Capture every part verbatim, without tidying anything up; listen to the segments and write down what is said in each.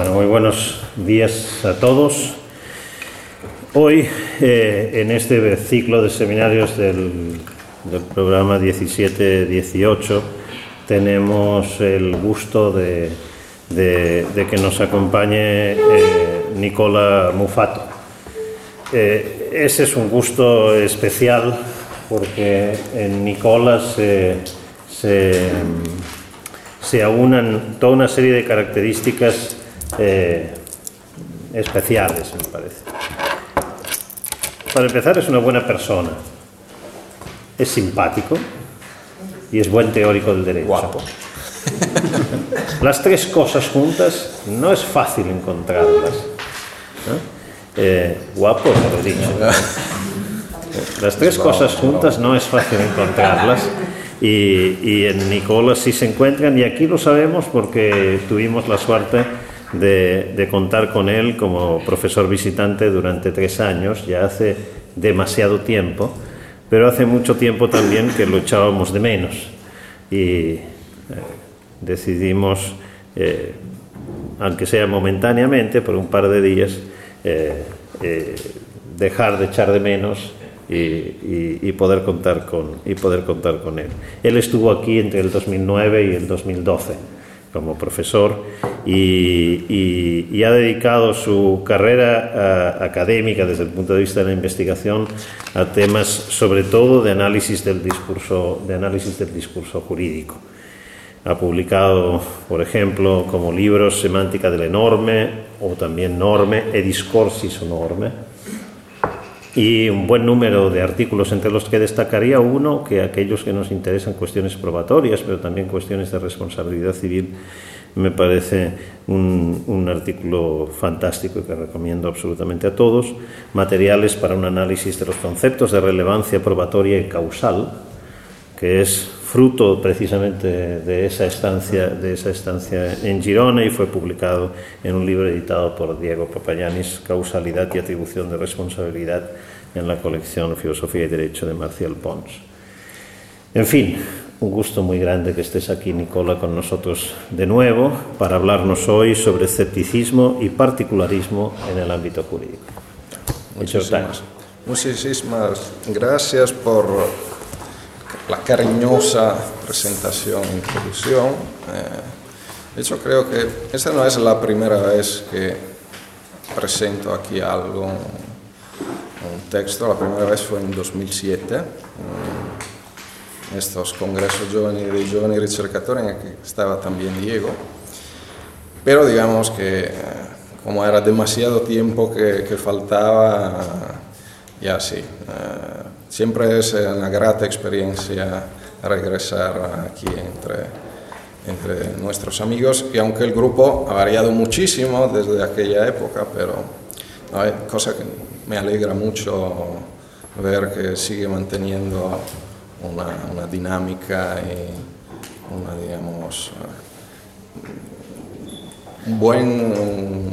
Bueno, muy buenos días a todos. Hoy, eh, en este ciclo de seminarios del, del programa diecisiete dieciocho, tenemos el gusto de, de, de que nos acompañe eh, Nicola Mufatto. Eh, ese es un gusto especial porque en Nicola se, se, se aunan toda una serie de características eh, especiales, me parece. Para empezar, es una buena persona, es simpático y es buen teórico del derecho. Guapo. Las tres cosas juntas no es fácil encontrarlas, ¿no? Eh, guapo, lo he dicho. Las tres cosas juntas no es fácil encontrarlas y, y en Nicola sí se encuentran, y aquí lo sabemos porque tuvimos la suerte de, de contar con él como profesor visitante durante tres años, ya hace demasiado tiempo, pero hace mucho tiempo también que lo echábamos de menos y eh, decidimos, eh, aunque sea momentáneamente, por un par de días, eh, eh, dejar de echar de menos y, y, y poder contar con y poder contar con él. Él estuvo aquí entre el dos mil nueve y el dos mil doce como profesor y, y, y ha dedicado su carrera a, académica desde el punto de vista de la investigación a temas sobre todo de análisis del discurso de análisis del discurso jurídico. Ha publicado, por ejemplo, como libros Semántica de la Norme o también Norme e Discorsi su Norme, y un buen número de artículos, entre los que destacaría uno que aquellos que nos interesan cuestiones probatorias, pero también cuestiones de responsabilidad civil, me parece un, un artículo fantástico y que recomiendo absolutamente a todos. Materiales para un análisis de los conceptos de relevancia probatoria y causal, que es fruto precisamente de esa estancia, de esa estancia en Girona, y fue publicado en un libro editado por Diego Papagiannis, Causalidad y atribución de responsabilidad, en la colección Filosofía y Derecho de Marcial Pons. En fin, un gusto muy grande que estés aquí, Nicola, con nosotros de nuevo para hablarnos hoy sobre escepticismo y particularismo en el ámbito jurídico. Muchas gracias. Muchísimas gracias por la cariñosa presentación e introducción. Eh, de hecho, creo que esta no es la primera vez que presento aquí algo, un texto. La primera vez fue en dos mil siete, en estos congresos giovani dei giovani ricercatori, en el que estaba también Diego. Pero digamos que eh, como era demasiado tiempo que, que faltaba, ya sí. Eh, Siempre es una grata experiencia regresar aquí entre, entre nuestros amigos, y aunque el grupo ha variado muchísimo desde aquella época, pero no, hay cosa que me alegra mucho ver que sigue manteniendo una, una dinámica y una, digamos, un buen,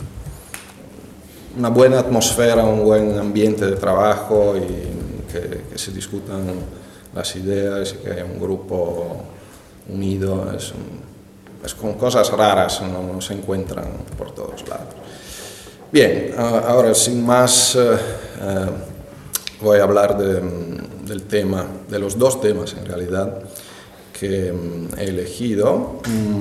una buena atmósfera, un buen ambiente de trabajo y Que, que se discutan las ideas y que haya un grupo unido. Es, un, es con cosas raras, no, no se encuentran por todos lados. Bien, ahora sin más eh, eh, voy a hablar de, del tema, de los dos temas en realidad que he elegido.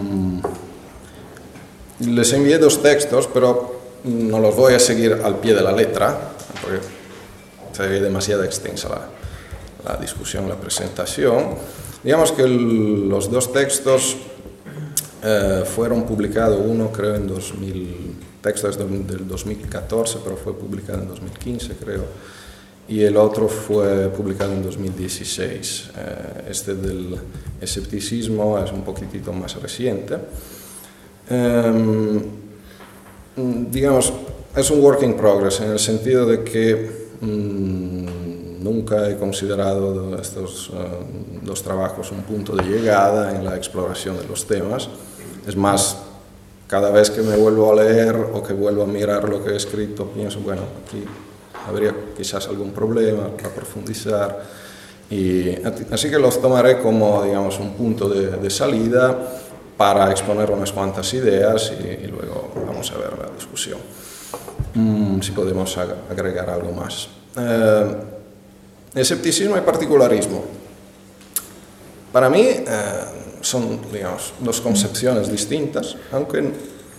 Les envié dos textos, pero no los voy a seguir al pie de la letra, porque sería demasiado extensa la, la discusión, la presentación. Digamos que el, los dos textos eh, fueron publicados, uno creo en dos mil, texto es del dos mil catorce, pero fue publicado en dos mil quince creo, y el otro fue publicado en dos mil dieciséis. Eh, este del escepticismo es un poquitito más reciente. Eh, digamos, es un work in progress en el sentido de que nunca he considerado estos uh, dos trabajos un punto de llegada en la exploración de los temas. Es más, cada vez que me vuelvo a leer o que vuelvo a mirar lo que he escrito, pienso, bueno, aquí habría quizás algún problema para profundizar. Y, así que los tomaré como, digamos, un punto de, de salida para exponer unas cuantas ideas y, y luego vamos vamos a ver la discusión. Mm, si podemos ag agregar algo más. Eh, escepticismo y particularismo. Para mí eh, son, digamos, dos concepciones distintas, aunque en,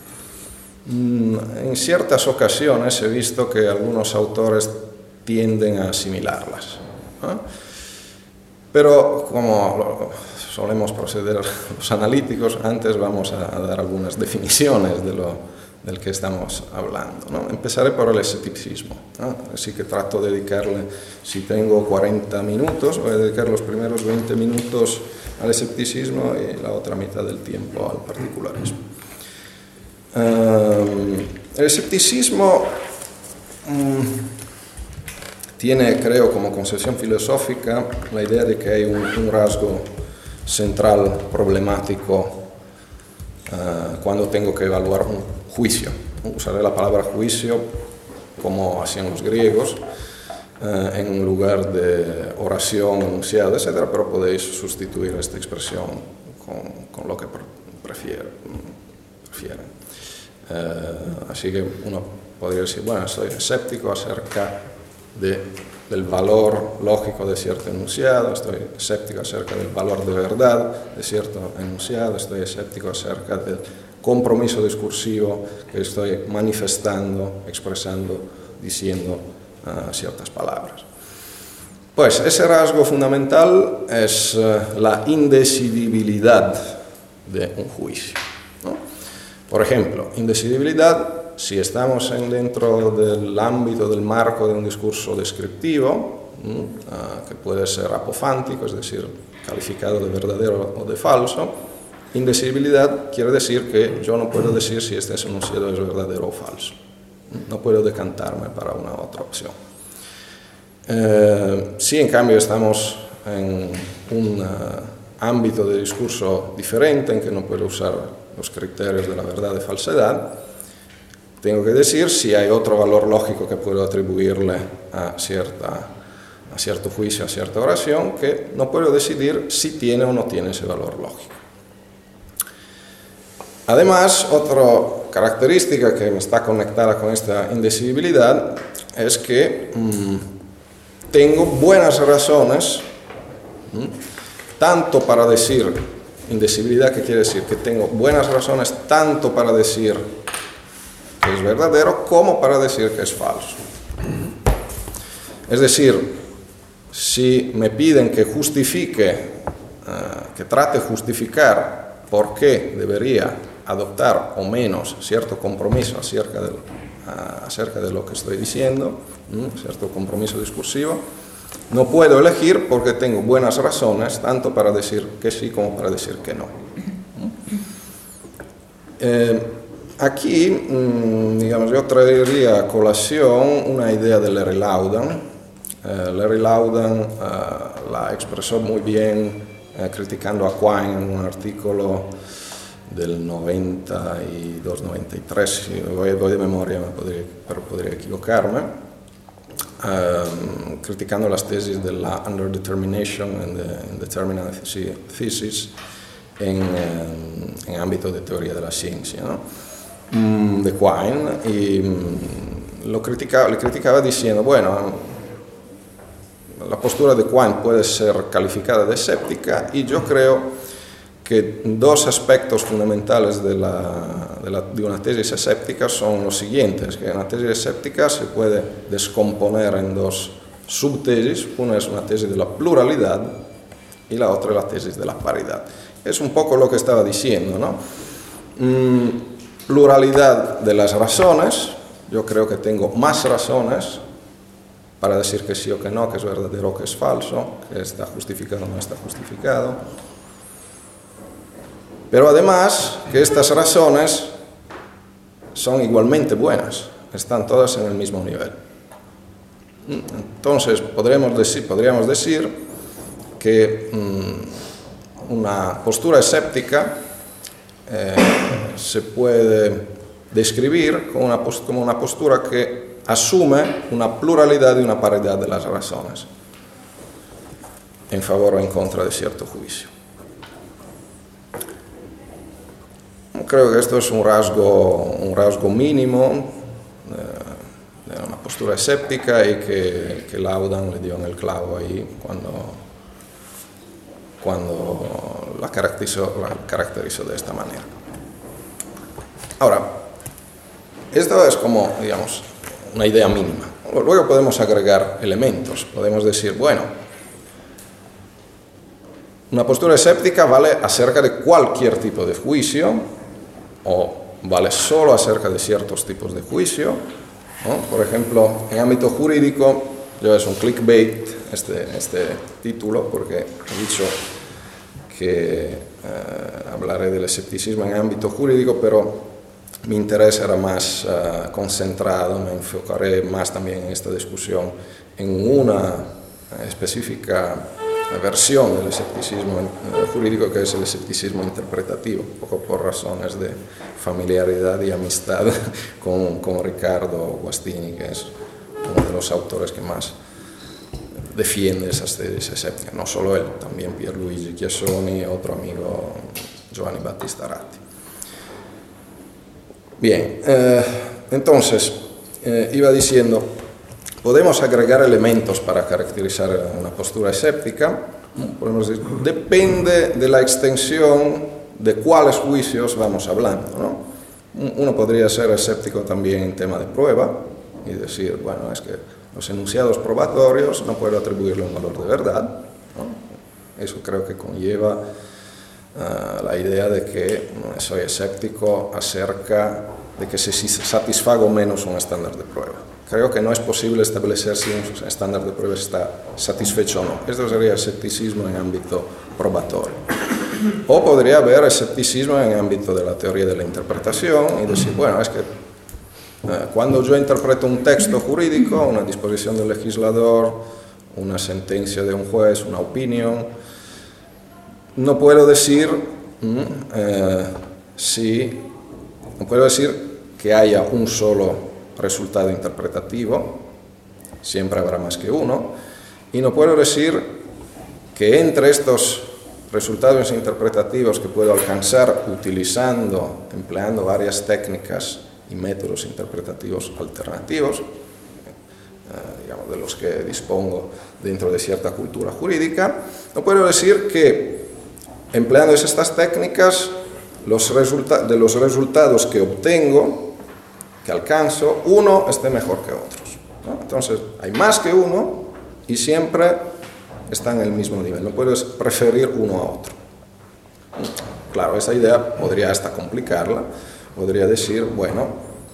en ciertas ocasiones he visto que algunos autores tienden a asimilarlas, ¿no? Pero como solemos proceder los analíticos, antes vamos a dar algunas definiciones de lo del que estamos hablando, ¿no? Empezaré por el escepticismo, ¿no? Así que trato de dedicarle, si tengo cuarenta minutos, voy a dedicar los primeros veinte minutos al escepticismo y la otra mitad del tiempo al particularismo. Um, el escepticismo um, tiene, creo, como concepción filosófica la idea de que hay un, un rasgo central problemático uh, cuando tengo que evaluar un juicio. Usaré la palabra juicio como hacían los griegos, uh, en lugar de oración, enunciado, etcétera, pero podéis sustituir esta expresión con, con lo que prefieren. prefieren. Uh, así que uno podría decir, bueno, soy escéptico acerca de, del valor lógico de cierto enunciado, estoy escéptico acerca del valor de verdad de cierto enunciado, estoy escéptico acerca del compromiso discursivo que estoy manifestando, expresando, diciendo uh, ciertas palabras. Pues ese rasgo fundamental es uh, la indecidibilidad de un juicio, ¿no? Por ejemplo, indecidibilidad si estamos en, dentro del ámbito del marco de un discurso descriptivo, uh, que puede ser apofántico, es decir, calificado de verdadero o de falso. Indecidibilidad quiere decir que yo no puedo decir si este enunciado es verdadero o falso. No puedo decantarme para una otra opción. Eh, si en cambio estamos en un uh, ámbito de discurso diferente, en que no puedo usar los criterios de la verdad y falsedad, tengo que decir si hay otro valor lógico que puedo atribuirle a, cierta, a cierto juicio, a cierta oración, que no puedo decidir si tiene o no tiene ese valor lógico. Además, otra característica que está conectada con esta indecidibilidad es que mmm, tengo buenas razones, mmm, tanto para decir, indecidibilidad que quiere decir que tengo buenas razones tanto para decir que es verdadero como para decir que es falso. Es decir, si me piden que justifique, uh, que trate de justificar por qué debería adoptar o menos cierto compromiso acerca de, uh, acerca de lo que estoy diciendo, ¿no? Cierto compromiso discursivo, no puedo elegir porque tengo buenas razones tanto para decir que sí como para decir que no. Eh, aquí, mmm, digamos, yo traería a colación una idea de Larry Laudan. Eh, Larry Laudan uh, la expresó muy bien eh, criticando a Quine en un artículo del noventa y dos noventa y tres, si voy, voy de memoria, podría, pero podría equivocarme, um, criticando las tesis de la underdetermination and the indeterminate thesis en, en, en ámbito de teoría de la ciencia, ¿no? um, de Quine, y um, lo criticaba, le criticaba diciendo, bueno, la postura de Quine puede ser calificada de escéptica y yo creo que dos aspectos fundamentales de, la, de, la, de una tesis escéptica son los siguientes, que una tesis escéptica se puede descomponer en dos subtesis, una es una tesis de la pluralidad y la otra es la tesis de la paridad. Es un poco lo que estaba diciendo, ¿no? Mm, pluralidad de las razones, yo creo que tengo más razones para decir que sí o que no, que es verdadero o que es falso, que está justificado o no está justificado. Pero además que estas razones son igualmente buenas, están todas en el mismo nivel. Entonces podríamos decir, podríamos decir que mmm, una postura escéptica eh, se puede describir como una, como una postura que asume una pluralidad y una paridad de las razones en favor o en contra de cierto juicio. Creo que esto es un rasgo, un rasgo mínimo de, de una postura escéptica y que, que Laudan le dio en el clavo ahí cuando, cuando la, caracterizó, la caracterizó de esta manera. Ahora, esto es como, digamos, una idea mínima. Luego podemos agregar elementos. Podemos decir, bueno, una postura escéptica vale acerca de cualquier tipo de juicio o vale solo acerca de ciertos tipos de juicio, ¿no? Por ejemplo, en ámbito jurídico, yo es un clickbait este, este título porque he dicho que eh, hablaré del escepticismo en ámbito jurídico, pero mi interés era más uh, concentrado, me enfocaré más también en esta discusión en una específica versión del escepticismo uh, jurídico, que es el escepticismo interpretativo, un poco por razones de familiaridad y amistad con, con Riccardo Guastini, que es uno de los autores que más defiende esas tesis escépticas, no solo él, también Pierluigi Chiasoni, otro amigo Giovanni Battista Ratti. Bien, eh, entonces, eh, iba diciendo, podemos agregar elementos para caracterizar una postura escéptica, podemos decir, depende de la extensión de cuáles juicios vamos hablando, ¿no? Uno podría ser escéptico también en tema de prueba y decir, bueno, es que los enunciados probatorios no puedo atribuirle un valor de verdad, ¿no? Eso creo que conlleva Uh, la idea de que soy escéptico acerca de que se satisfaga o menos un estándar de prueba. Creo que no es posible establecer si un estándar de prueba está satisfecho o no. Esto sería escepticismo en ámbito probatorio. O podría haber escepticismo en ámbito de la teoría de la interpretación y decir, bueno, es que uh, cuando yo interpreto un texto jurídico, una disposición del legislador, una sentencia de un juez, una opinión, no puedo decir eh, si, no puedo decir que haya un solo resultado interpretativo, siempre habrá más que uno, y no puedo decir que entre estos resultados interpretativos que puedo alcanzar utilizando, empleando varias técnicas y métodos interpretativos alternativos, eh, digamos, de los que dispongo dentro de cierta cultura jurídica, no puedo decir que empleando estas técnicas, los de los resultados que obtengo, que alcanzo, uno esté mejor que otros, ¿no? Entonces, hay más que uno y siempre están en el mismo nivel. No puedes preferir uno a otro. Claro, esa idea podría hasta complicarla. Podría decir, bueno,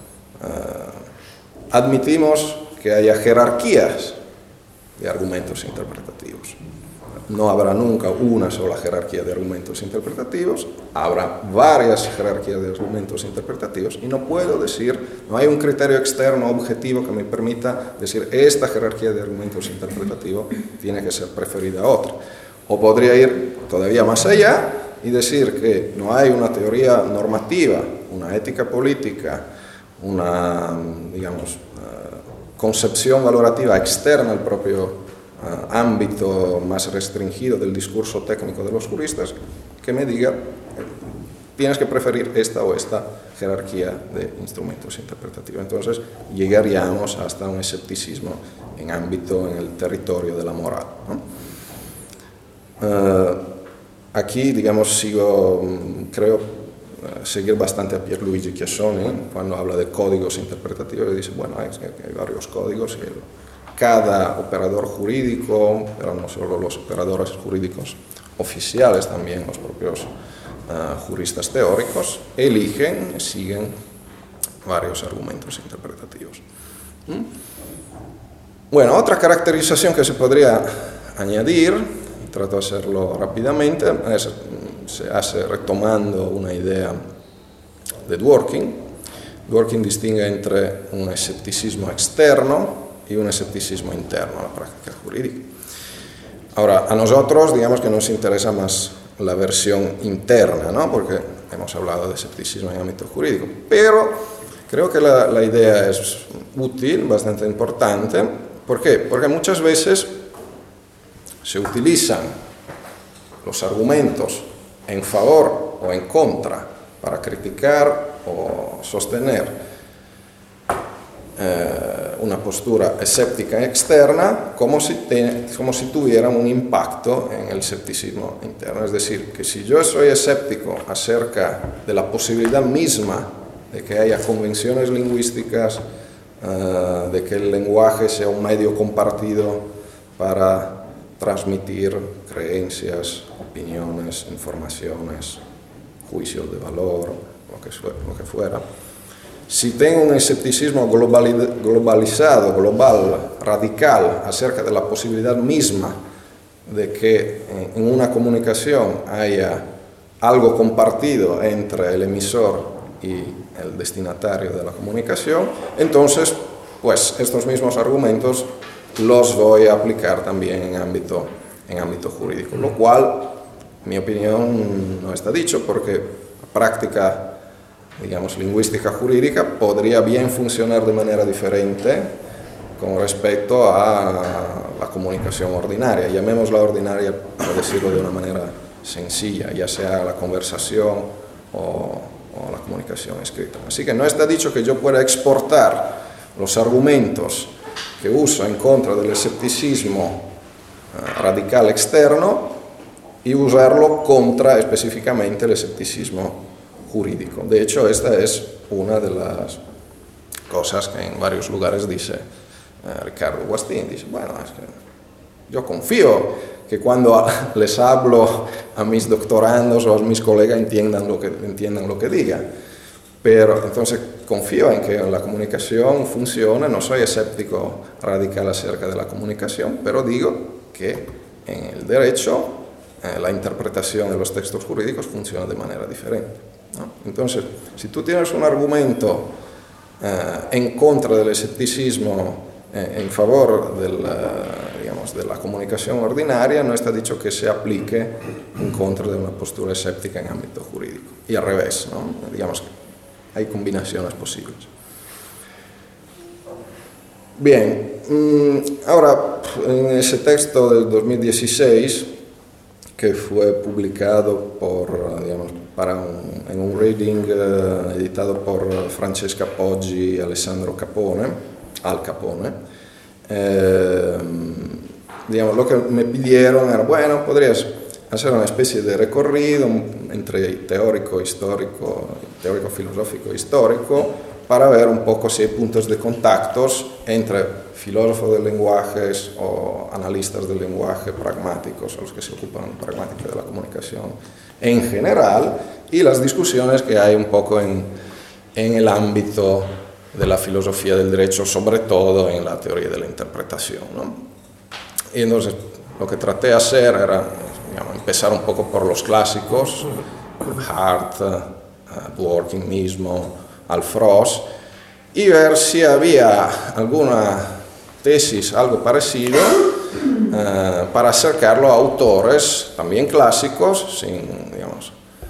uh, admitimos que haya jerarquías de argumentos interpretativos. No habrá nunca una sola jerarquía de argumentos interpretativos, habrá varias jerarquías de argumentos interpretativos y no puedo decir, no hay un criterio externo objetivo que me permita decir esta jerarquía de argumentos interpretativos tiene que ser preferida a otra. O podría ir todavía más allá y decir que no hay una teoría normativa, una ética política, una, digamos, uh, concepción valorativa externa al propio Uh, ámbito más restringido del discurso técnico de los juristas, que me diga, tienes que preferir esta o esta jerarquía de instrumentos interpretativos. Entonces, llegaríamos hasta un escepticismo en ámbito, en el territorio de la moral, ¿no? Uh, aquí, digamos, sigo, creo, uh, seguir bastante a Pierluigi Chiasoni, cuando habla de códigos interpretativos, y dice, bueno, hay, hay varios códigos, y el, cada operador jurídico, pero no solo los operadores jurídicos oficiales, también los propios uh, juristas teóricos, eligen, siguen varios argumentos interpretativos. ¿Mm? Bueno, otra caracterización que se podría añadir, y trato de hacerlo rápidamente, es, se hace retomando una idea de Dworkin. Dworkin distingue entre un escepticismo externo y un escepticismo interno a la práctica jurídica. Ahora, a nosotros, digamos que nos interesa más la versión interna, ¿no? Porque hemos hablado de escepticismo en ámbito jurídico, pero creo que la, la idea es útil, bastante importante. ¿Por qué? Porque muchas veces se utilizan los argumentos en favor o en contra para criticar o sostener eh, una postura escéptica externa como si, te, como si tuvieran un impacto en el escepticismo interno. Es decir, que si yo soy escéptico acerca de la posibilidad misma de que haya convenciones lingüísticas, uh, de que el lenguaje sea un medio compartido para transmitir creencias, opiniones, informaciones, juicios de valor, lo que, lo que fuera. Si tengo un escepticismo globalizado, global, radical, acerca de la posibilidad misma de que en una comunicación haya algo compartido entre el emisor y el destinatario de la comunicación, entonces, pues estos mismos argumentos los voy a aplicar también en ámbito, en ámbito jurídico, lo cual, en mi opinión, no está dicho, porque la práctica, digamos, lingüística jurídica podría bien funcionar de manera diferente con respecto a la comunicación ordinaria, llamémosla ordinaria, por decirlo de una manera sencilla, ya sea la conversación o o la comunicación escrita. Así que no está dicho que yo pueda exportar los argumentos que uso en contra del escepticismo uh, radical externo y usarlo contra específicamente el escepticismo jurídico. De hecho, esta es una de las cosas que en varios lugares dice uh, Ricardo Guastín. Dice, bueno, es que yo confío que cuando les hablo a mis doctorandos o a mis colegas entiendan lo que, entiendan lo que diga. Pero entonces confío en que la comunicación funciona, no soy escéptico radical acerca de la comunicación, pero digo que en el derecho eh, la interpretación de los textos jurídicos funciona de manera diferente, ¿no? Entonces, si tú tienes un argumento eh, en contra del escepticismo eh, en favor del, eh, digamos, de la comunicación ordinaria, no está dicho que se aplique en contra de una postura escéptica en ámbito jurídico. Y al revés, ¿no? Digamos que hay combinaciones posibles. Bien, ahora en ese texto del dos mil dieciséis, que fue publicado por, digamos, para un, en un reading eh, editado por Francesca Poggi y Alessandro Capone, Al Capone, eh, digamos, lo que me pidieron era, bueno, podrías hacer una especie de recorrido entre teórico, histórico, teórico filosófico e histórico, para ver un poco si hay puntos de contactos entre filósofos del lenguaje o analistas del lenguaje pragmáticos, o los que se ocupan de pragmática de la comunicación en general, y las discusiones que hay un poco en, en el ámbito de la filosofía del derecho, sobre todo en la teoría de la interpretación, ¿no? Y entonces lo que traté de hacer era, digamos, empezar un poco por los clásicos, Hart, uh, Dworkin mismo, Alfrost, y ver si había alguna tesis, algo parecido, uh, para acercarlo a autores también clásicos, sin, digamos,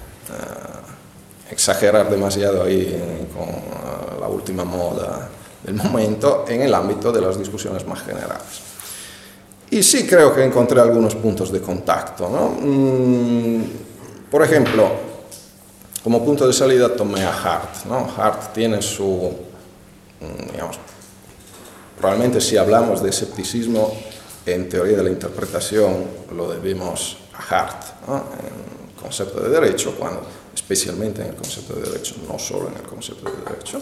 uh, exagerar demasiado ahí con uh, la última moda del momento, en el ámbito de las discusiones más generales. Y sí creo que encontré algunos puntos de contacto, ¿no? Mm, por ejemplo, como punto de salida tomé a Hart, ¿no? Hart tiene su, digamos, probablemente si hablamos de escepticismo en teoría de la interpretación, lo debemos a Hart, ¿no? En el concepto de derecho, cuando, especialmente en el concepto de derecho, no solo en el concepto de derecho,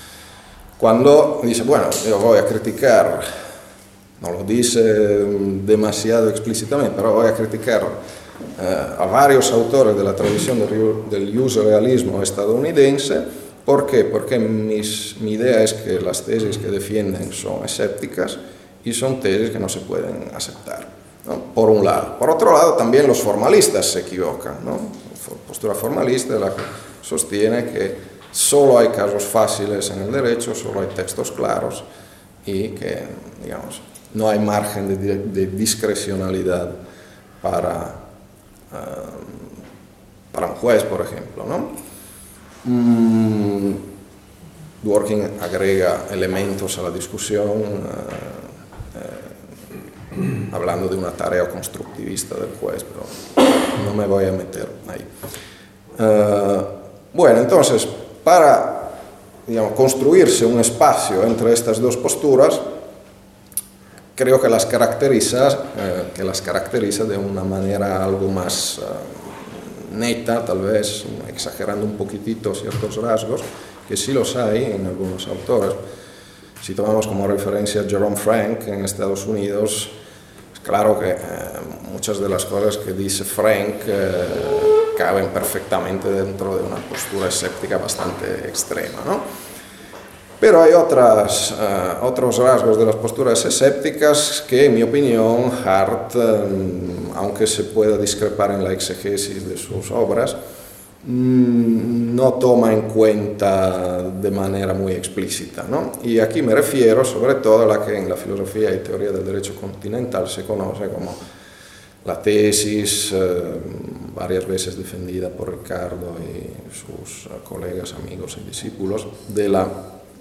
cuando dice, bueno, yo voy a criticar, no lo dice demasiado explícitamente, pero voy a criticar eh, a varios autores de la tradición del, del usurealismo estadounidense. ¿Por qué? Porque mis, mi idea es que las tesis que defienden son escépticas y son tesis que no se pueden aceptar, ¿no? Por un lado. Por otro lado, también los formalistas se equivocan, ¿no? La postura formalista es la que sostiene que solo hay casos fáciles en el derecho, solo hay textos claros y que, digamos, no hay margen de, de discrecionalidad para, uh, para un juez, por ejemplo, ¿no? Mm, Dworkin agrega elementos a la discusión, uh, uh, hablando de una tarea constructivista del juez, pero no me voy a meter ahí. Uh, Bueno, entonces, para digamos, construirse un espacio entre estas dos posturas, creo que las caracteriza, eh, que las caracteriza de una manera algo más uh, neta, tal vez exagerando un poquitito ciertos rasgos, que sí los hay en algunos autores. Si tomamos como referencia a Jerome Frank en Estados Unidos, es claro que eh, muchas de las cosas que dice Frank eh, caben perfectamente dentro de una postura escéptica bastante extrema, ¿no? Pero hay otras, uh, otros rasgos de las posturas escépticas que, en mi opinión, Hart, um, aunque se pueda discrepar en la exegesis de sus obras, mm, no toma en cuenta de manera muy explícita, ¿no? Y aquí me refiero sobre todo a la que en la filosofía y teoría del derecho continental se conoce como la tesis, eh, varias veces defendida por Ricardo y sus uh, colegas, amigos y discípulos, de la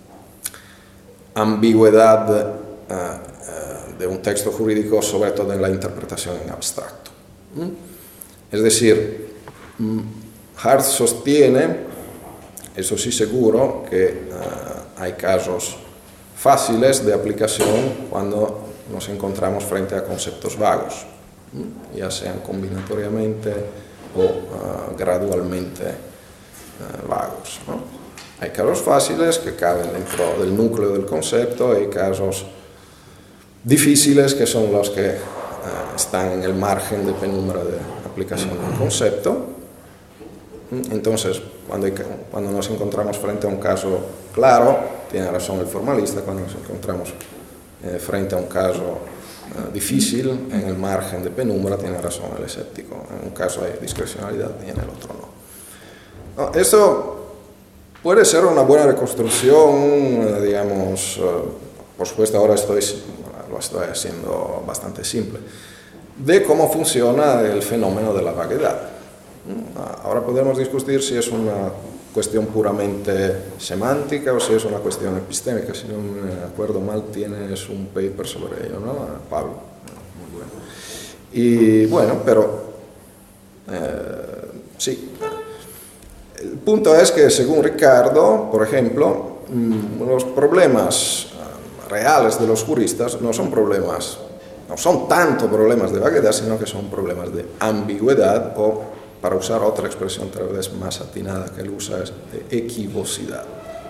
ambigüedad uh, uh, de un texto jurídico, sobre todo en la interpretación en abstracto. ¿Mm? Es decir, Hart sostiene, eso sí seguro, que uh, hay casos fáciles de aplicación cuando nos encontramos frente a conceptos vagos, ¿Mm? ya sean combinatoriamente o uh, gradualmente uh, vagos, ¿no? Hay casos fáciles que caben dentro del núcleo del concepto, hay casos difíciles que son los que uh, están en el margen de penumbra de aplicación del concepto. Entonces, cuando, hay, cuando nos encontramos frente a un caso claro, tiene razón el formalista; cuando nos encontramos eh, frente a un caso uh, difícil, en el margen de penumbra, tiene razón el escéptico. En un caso hay discrecionalidad y en el otro no. no esto puede ser una buena reconstrucción, digamos, por supuesto ahora estoy, lo estoy haciendo bastante simple, de cómo funciona el fenómeno de la vaguedad. Ahora podemos discutir si es una cuestión puramente semántica o si es una cuestión epistémica. Si no me acuerdo mal, tienes un paper sobre ello, ¿no, Pablo? Muy bueno. Y bueno, pero eh, sí. El punto es que, según Ricardo, por ejemplo, los problemas reales de los juristas no son problemas, no son tanto problemas de vaguedad, sino que son problemas de ambigüedad, o, para usar otra expresión tal vez más atinada que él usa, es de equivocidad,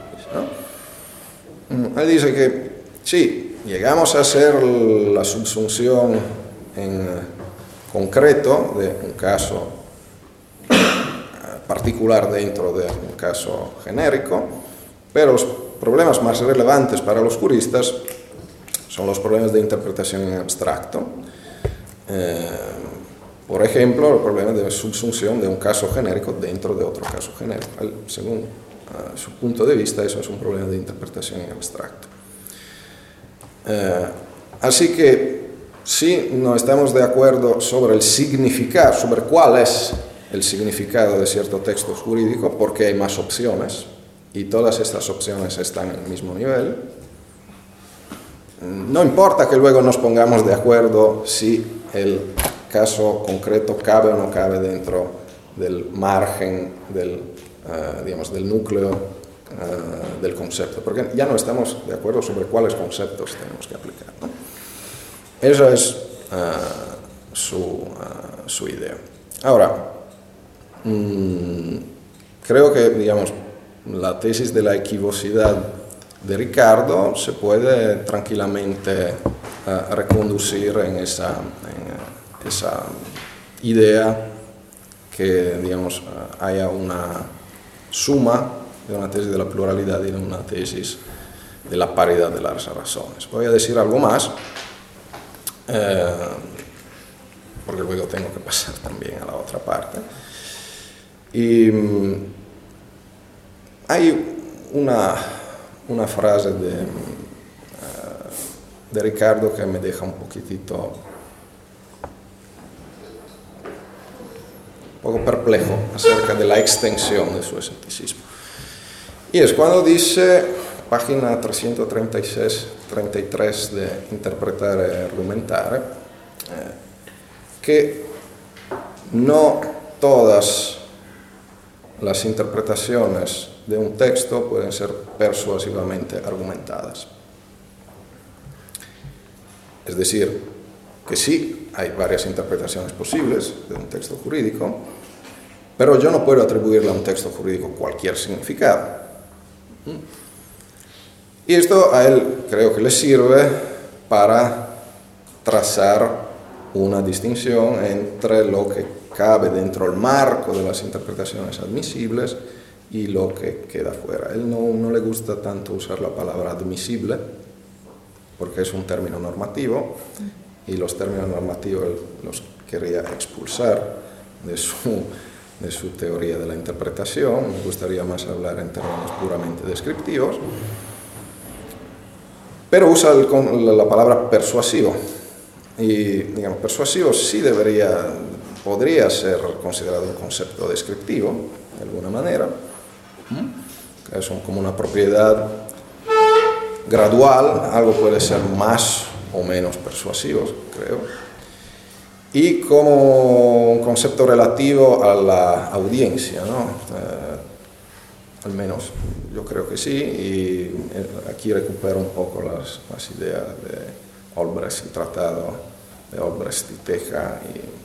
¿no? Él dice que sí, llegamos a hacer la subsunción en concreto de un caso particular dentro de un caso genérico, pero los problemas más relevantes para los juristas son los problemas de interpretación en abstracto. Eh, por ejemplo, el problema de subsunción de un caso genérico dentro de otro caso genérico. Según uh, su punto de vista, eso es un problema de interpretación en abstracto. Eh, así que, si no estamos de acuerdo sobre el significado, sobre cuál es el significado de cierto texto jurídico, porque hay más opciones y todas estas opciones están en el mismo nivel, no importa que luego nos pongamos de acuerdo si el caso concreto cabe o no cabe dentro del margen del, uh, digamos, del núcleo uh, del concepto, porque ya no estamos de acuerdo sobre cuáles conceptos tenemos que aplicar, ¿no? Esa es uh, su, uh, su idea. Ahora, creo que, digamos, la tesis de la equivocidad de Ricardo se puede tranquilamente uh, reconducir en esa, en esa idea que, digamos, uh, haya una suma de una tesis de la pluralidad y de una tesis de la paridad de las razones. Voy a decir algo más, eh, porque luego tengo que pasar también a la otra parte. Y um, hay una, una frase de, uh, de Ricardo que me deja un poquitito, un poco perplejo acerca de la extensión de su escepticismo. Y es cuando dice, página trescientos treinta y seis treinta y tres de Interpretar e Argumentare, eh, que no todas las interpretaciones de un texto pueden ser persuasivamente argumentadas. Es decir, que sí, hay varias interpretaciones posibles de un texto jurídico, pero yo no puedo atribuirle a un texto jurídico cualquier significado. Y esto a él creo que le sirve para trazar una distinción entre lo que cabe dentro del marco de las interpretaciones admisibles y lo que queda fuera. A él no, no le gusta tanto usar la palabra admisible, porque es un término normativo, y los términos normativos él los quería expulsar de su, de su teoría de la interpretación. Me gustaría más hablar en términos puramente descriptivos, pero usa el, la palabra persuasivo. Y, digamos, persuasivo sí debería, podría ser considerado un concepto descriptivo, de alguna manera. Es un, como una propiedad gradual, algo puede ser más o menos persuasivo, creo. Y como un concepto relativo a la audiencia, ¿no? Eh, al menos yo creo que sí, y aquí recupero un poco las, las ideas de Olbrecht, el tratado de Olbrecht y Teja,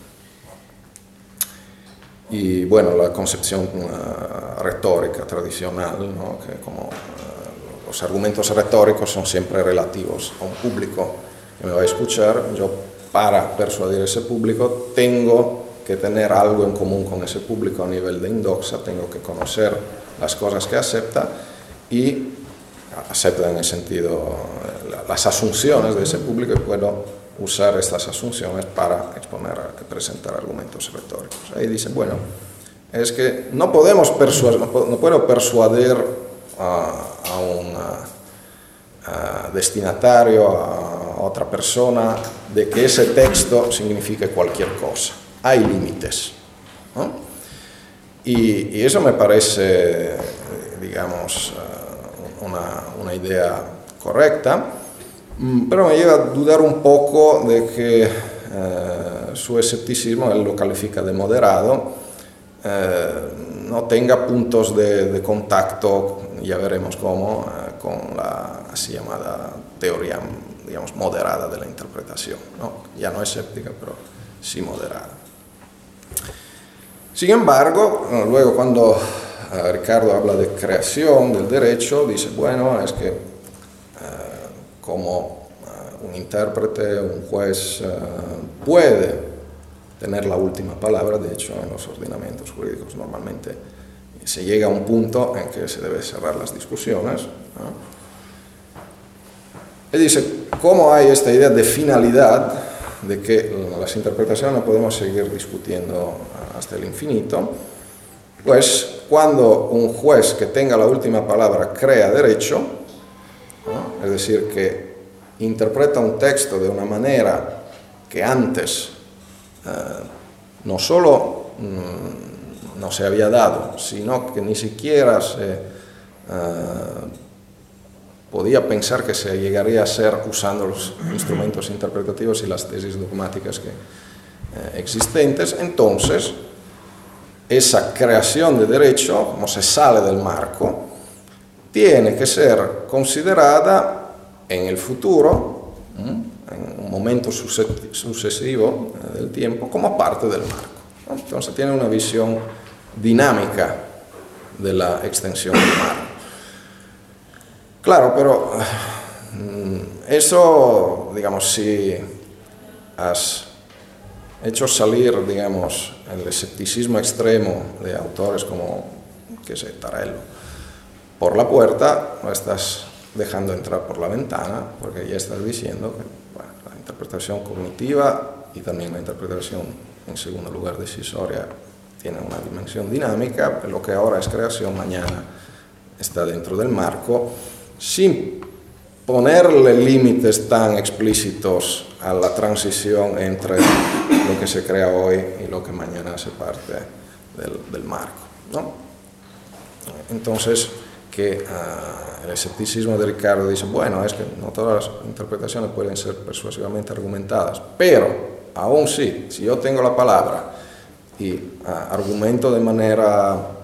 y, y bueno, la concepción uh, retórica tradicional, ¿no? Que como uh, los argumentos retóricos son siempre relativos a un público que me va a escuchar. Yo, para persuadir a ese público, tengo que tener algo en común con ese público a nivel de indoxa, tengo que conocer las cosas que acepta y acepta en el sentido, las asunciones de ese público, y puedo usar estas asunciones para exponer, presentar argumentos retóricos. Ahí dice, bueno, es que no podemos persuadir, no puedo persuadir a, a un a destinatario, a otra persona, de que ese texto signifique cualquier cosa. Hay límites, ¿no? Y, y eso me parece, digamos, una, una idea correcta, pero me lleva a dudar un poco de que eh, su escepticismo, él lo califica de moderado, eh, no tenga puntos de, de contacto, ya veremos cómo, eh, con la así llamada teoría, digamos, moderada de la interpretación, ¿no? Ya no escéptica, pero sí moderada. Sin embargo, luego cuando eh, Ricardo habla de creación del derecho, dice, bueno, es que eh, como eh, un intérprete, un juez, eh, puede tener la última palabra. De hecho, en los ordenamientos jurídicos normalmente se llega a un punto en que se debe cerrar las discusiones, ¿no? Y dice, ¿cómo hay esta idea de finalidad, de que las interpretaciones no podemos seguir discutiendo hasta el infinito? Pues cuando un juez que tenga la última palabra crea derecho, ¿no? Es decir, que interpreta un texto de una manera que antes eh, no solo mm, no se había dado, sino que ni siquiera se eh, podía pensar que se llegaría a hacer usando los instrumentos interpretativos y las tesis dogmáticas que, eh, existentes. Entonces, esa creación de derecho, como se sale del marco, tiene que ser considerada en el futuro, ¿eh? en un momento sucesivo eh, del tiempo, como parte del marco, ¿no? Entonces tiene una visión dinámica de la extensión del marco. Claro, pero eso, digamos, si has hecho salir, digamos, el escepticismo extremo de autores como, qué sé, Tarello, por la puerta, lo estás dejando entrar por la ventana, porque ya estás diciendo que, bueno, la interpretación cognitiva y también la interpretación, en segundo lugar, decisoria, tiene una dimensión dinámica. Lo que ahora es creación, mañana está dentro del marco, sin ponerle límites tan explícitos a la transición entre lo que se crea hoy y lo que mañana hace parte del, del marco, ¿no? Entonces, que uh, el escepticismo de Ricardo dice, bueno, es que no todas las interpretaciones pueden ser persuasivamente argumentadas, pero aún sí, si yo tengo la palabra y uh, argumento de manera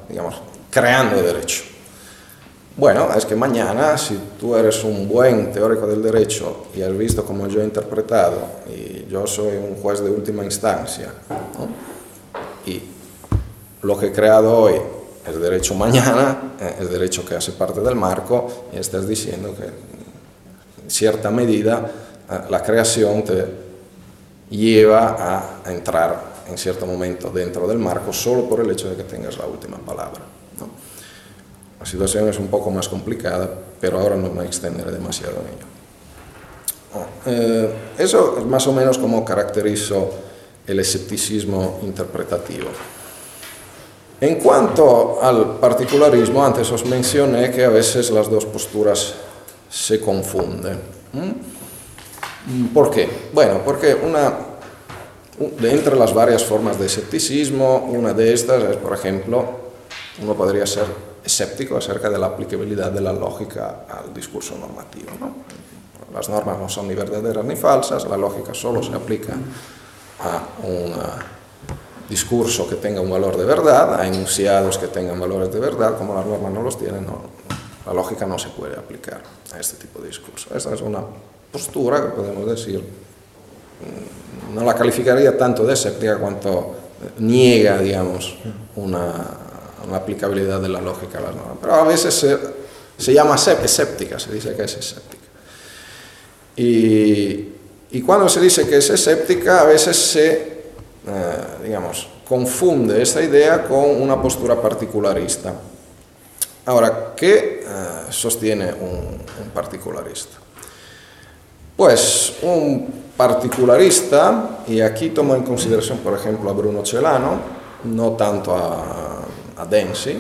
digamos, creando derecho. Bueno, es que mañana, si tú eres un buen teórico del derecho y has visto como yo he interpretado, y yo soy un juez de última instancia, ¿no? Y lo que he creado hoy es derecho mañana, eh, es derecho que hace parte del marco, y estás diciendo que en cierta medida eh, la creación te lleva a entrar en cierto momento dentro del marco solo por el hecho de que tengas la última palabra, ¿no? La situación es un poco más complicada, pero ahora no me extenderé demasiado en ello. Oh, eh, eso es más o menos como caracterizo el escepticismo interpretativo. En cuanto al particularismo, antes os mencioné que a veces las dos posturas se confunden. ¿Mm? ¿Por qué? Bueno, porque una, de entre las varias formas de escepticismo, una de estas es, por ejemplo, uno podría ser escéptico acerca de la aplicabilidad de la lógica al discurso normativo, ¿no? Las normas no son ni verdaderas ni falsas, la lógica solo se aplica a un discurso que tenga un valor de verdad, a enunciados que tengan valores de verdad. Como las normas no los tienen, no, la lógica no se puede aplicar a este tipo de discurso. Esta es una postura que podemos decir, no la calificaría tanto de escéptica cuanto niega, digamos, una la aplicabilidad de la lógica a las normas, pero a veces se, se llama escéptica, se dice que es escéptica. Y, y cuando se dice que es escéptica, a veces se, eh, digamos, confunde esta idea con una postura particularista. Ahora, ¿qué eh, sostiene un, un particularista? Pues un particularista, y aquí tomo en consideración, por ejemplo, a Bruno Celano, no tanto a a Denzi,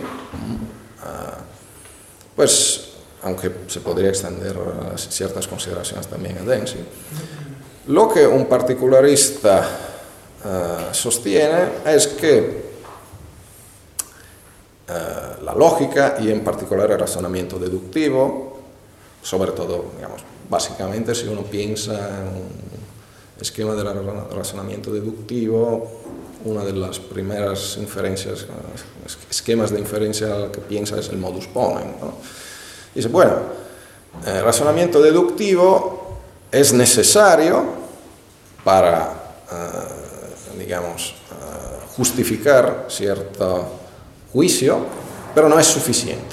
pues, aunque se podría extender ciertas consideraciones también a Denzi, lo que un particularista uh, sostiene es que uh, la lógica, y en particular el razonamiento deductivo, sobre todo, digamos, básicamente si uno piensa en un esquema de razonamiento deductivo, una de las primeras inferencias, esquemas de inferencia al que piensa es el modus ponens, ¿no? Dice, bueno, el razonamiento deductivo es necesario para, uh, digamos, uh, justificar cierto juicio, pero no es suficiente.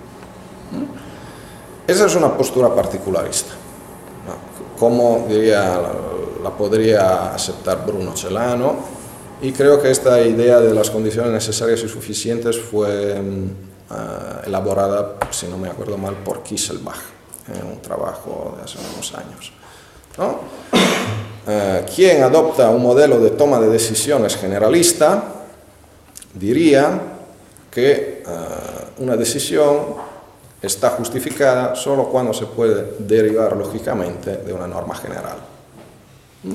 ¿Mm? Esa es una postura particularista, ¿no? Como diría, la, la podría aceptar Bruno Celano. Y creo que esta idea de las condiciones necesarias y suficientes fue uh, elaborada, si no me acuerdo mal, por Kisselbach, en un trabajo de hace unos años, ¿no? Uh, quien adopta un modelo de toma de decisiones generalista diría que uh, una decisión está justificada solo cuando se puede derivar lógicamente de una norma general. ¿Mm?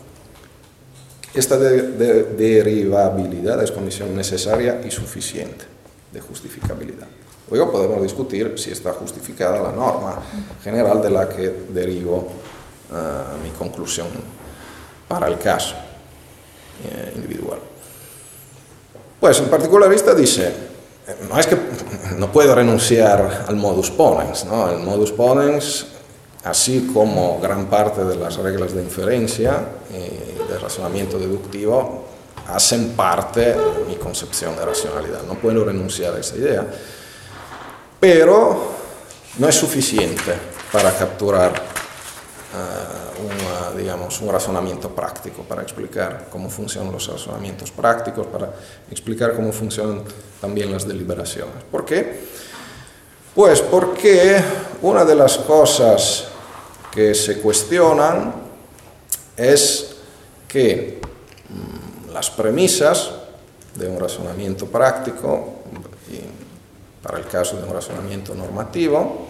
Esta de, de, derivabilidad es condición necesaria y suficiente de justificabilidad. Luego podemos discutir si está justificada la norma general de la que derivo uh, mi conclusión para el caso eh, individual. Pues el particularista dice, no es que no puedo renunciar al modus ponens, ¿no? El modus ponens, así como gran parte de las reglas de inferencia y de razonamiento deductivo, hacen parte de mi concepción de racionalidad. No puedo renunciar a esa idea, pero no es suficiente para capturar uh, una, digamos, un razonamiento práctico, para explicar cómo funcionan los razonamientos prácticos, para explicar cómo funcionan también las deliberaciones. ¿Por qué? Pues porque una de las cosas que se cuestionan es que mmm, las premisas de un razonamiento práctico, y para el caso de un razonamiento normativo,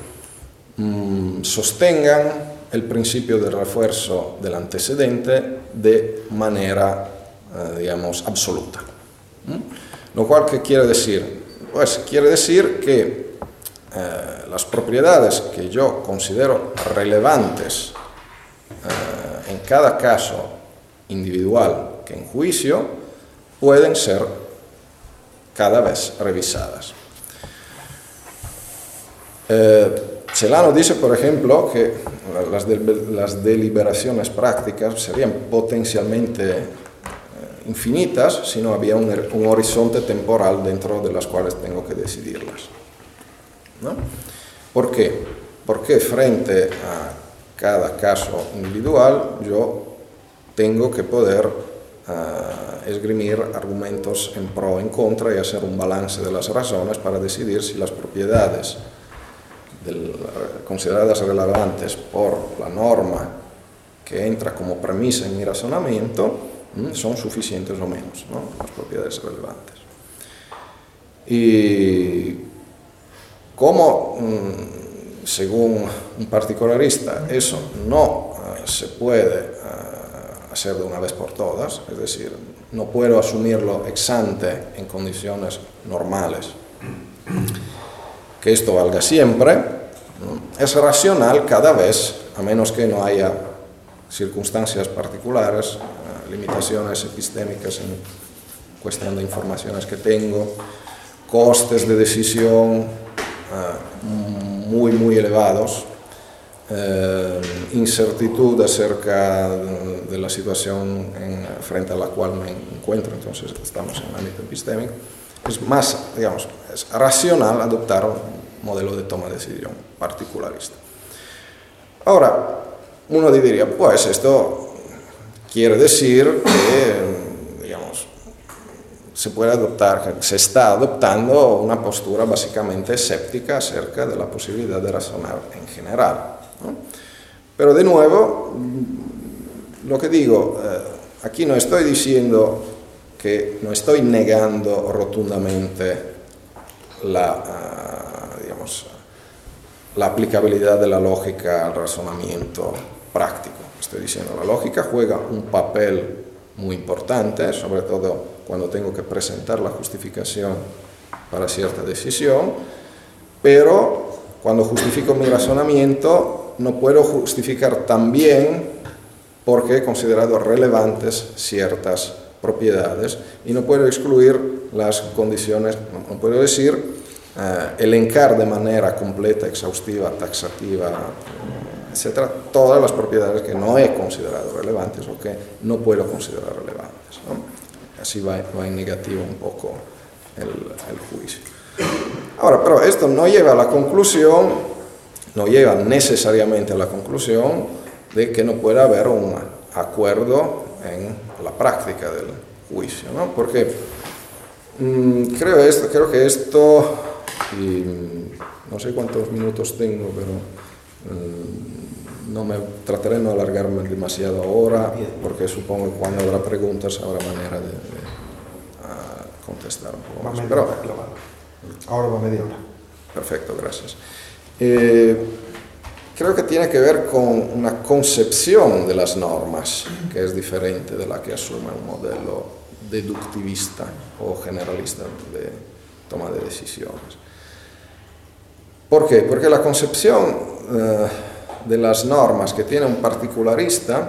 mmm, sostengan el principio del refuerzo del antecedente de manera, eh, digamos, absoluta. ¿Mm? Lo cual, ¿qué quiere decir? Pues quiere decir que Eh, las propiedades que yo considero relevantes eh, en cada caso individual que en juicio pueden ser cada vez revisadas. Eh, Celano dice, por ejemplo, que las, de, las deliberaciones prácticas serían potencialmente eh, infinitas si no había un, un horizonte temporal dentro de las cuales tengo que decidirlas, ¿no? ¿Por qué? Porque frente a cada caso individual yo tengo que poder uh, esgrimir argumentos en pro o en contra y hacer un balance de las razones para decidir si las propiedades del, consideradas relevantes por la norma que entra como premisa en mi razonamiento ¿m? son suficientes o menos, ¿no? Las propiedades relevantes. Y como, mmm, según un particularista, eso no uh, se puede uh, hacer de una vez por todas, es decir, no puedo asumirlo ex ante en condiciones normales, que esto valga siempre, ¿no? Es racional cada vez, a menos que no haya circunstancias particulares, uh, limitaciones epistémicas en cuestión de informaciones que tengo, costes de decisión uh, muy, muy elevados, uh, incertidumbre acerca de, de la situación en, frente a la cual me encuentro, entonces estamos en el ámbito epistémico. Es más, digamos, es racional adoptar un modelo de toma de decisión particularista. Ahora, uno diría, pues esto quiere decir que, digamos, se puede adoptar, se está adoptando una postura básicamente escéptica acerca de la posibilidad de razonar en general, ¿no? Pero de nuevo, lo que digo, eh, aquí no estoy diciendo que no estoy negando rotundamente la, uh, digamos, la aplicabilidad de la lógica al razonamiento práctico. Estoy diciendo, la lógica juega un papel muy importante, sobre todo cuando tengo que presentar la justificación para cierta decisión, pero cuando justifico mi razonamiento no puedo justificar también porque he considerado relevantes ciertas propiedades y no puedo excluir las condiciones, no puedo decir, eh, elencar de manera completa, exhaustiva, taxativa, etcétera, todas las propiedades que no he considerado relevantes o que no puedo considerar relevantes, ¿no? Así va, va en negativo un poco el, el juicio. Ahora, pero esto no lleva a la conclusión, no lleva necesariamente a la conclusión de que no pueda haber un acuerdo en la práctica del juicio, ¿no? Porque mmm, creo, esto, creo que esto, y no sé cuántos minutos tengo, pero mmm, no me trataré de no alargarme demasiado ahora, porque supongo que cuando habrá preguntas habrá manera de, de uh, contestar un poco más. Pero, ahora va media hora. Perfecto, gracias. Eh, creo que tiene que ver con una concepción de las normas que es diferente de la que asume un modelo deductivista o generalista de toma de decisiones. ¿Por qué? Porque la concepción eh, de las normas que tiene un particularista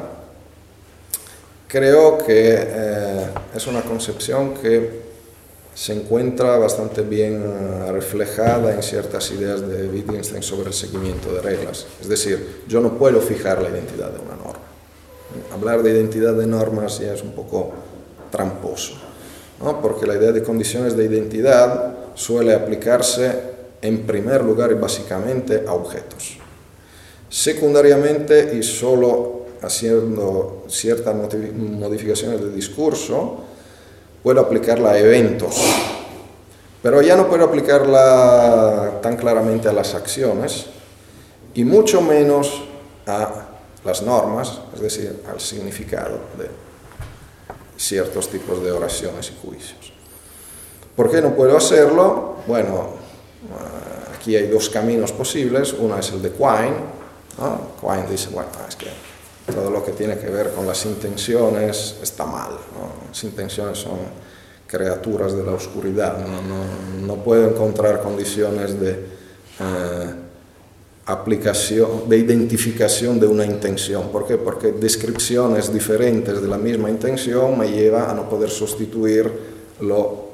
creo que eh, es una concepción que se encuentra bastante bien reflejada en ciertas ideas de Wittgenstein sobre el seguimiento de reglas. Es decir, yo no puedo fijar la identidad de una norma. Hablar de identidad de normas ya es un poco tramposo, ¿no? Porque la idea de condiciones de identidad suele aplicarse en primer lugar y básicamente a objetos. Secundariamente y solo haciendo ciertas modificaciones de discurso, puedo aplicarla a eventos, pero ya no puedo aplicarla tan claramente a las acciones y mucho menos a las normas, es decir, al significado de ciertos tipos de oraciones y juicios. ¿Por qué no puedo hacerlo? Bueno, aquí hay dos caminos posibles. Uno es el de Quine, ¿no? Quine dice, bueno, es que todo lo que tiene que ver con las intenciones está mal, ¿no? Las intenciones son criaturas de la oscuridad, no, no, no puedo encontrar condiciones de eh, aplicación, de identificación de una intención. ¿Por qué? Porque descripciones diferentes de la misma intención me llevan a no poder sustituir lo